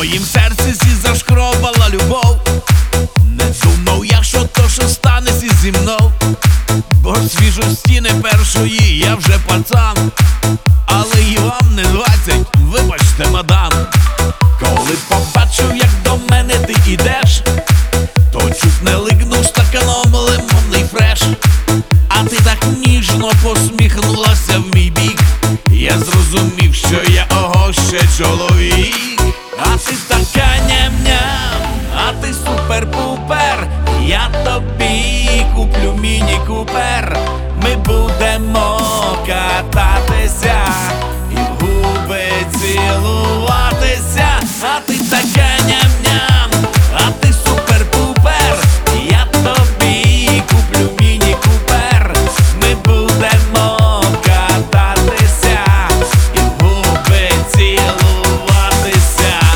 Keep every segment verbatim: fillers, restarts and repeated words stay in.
моїм серці сі зашкробала любов. Не думав я, що то, що станеться зі мною, бо свіжості не першої, я вже пацан. Але і вам не двадцять, вибачте, мадам. Коли побачив, як до мене ти ідеш, то чуть не лигнув стаканом лимонний фреш. А ти так ніжно посміхнулася в мій бік, я зрозумів, що я ого ще чоловік. А ти така ням-ням, а ти супер-пупер, я тобі куплю міні-купер. Ми будемо кататися і в губи цілуватися. А ти така ням-ням, а ти супер-пупер, я тобі куплю міні-купер. Ми будемо кататися і в губи цілуватися.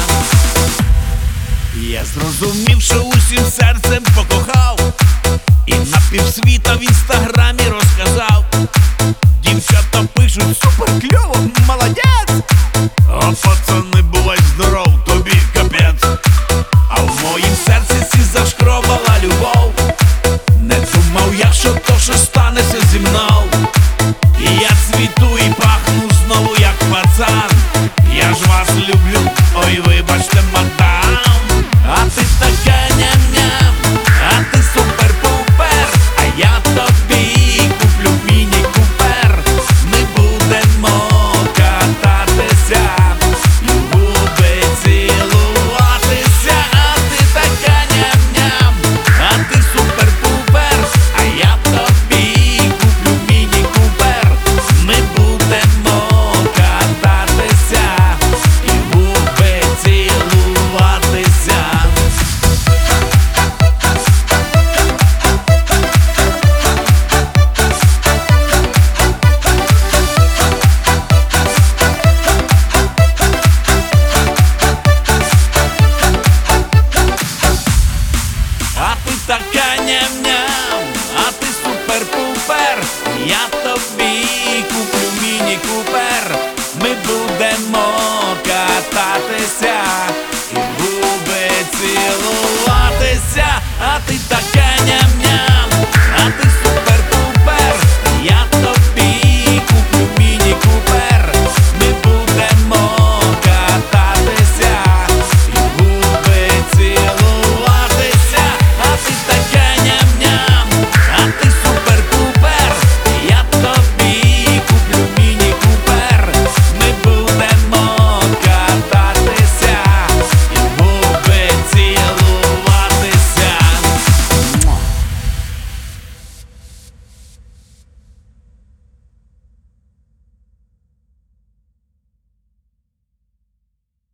Я зрозумів, що усім серцем покохав, і на півсвіта в інстаграмі розказав. Дівчата пишуть: супер, кльово, молодець. А пацани, бувай здоров, тобі капець. А в моїм серці сі зашкробала любов. Не думав я, що то, що станеться зі мною. І я цвіту і пахну знову як пацан. Я ж вас люблю, ой, вибачте, мадам. А ти така ням-ням, а ти супер-пупер, а я тобі куплю міні-купер. Ми будемо кататися і в губи цілуватися. А ти така ням-ням, а ти супер-пупер, а я тобі куплю міні-купер. Ми будемо кататися і в губи цілуватися. А ти така ням-ням, а ти супер-пупер, я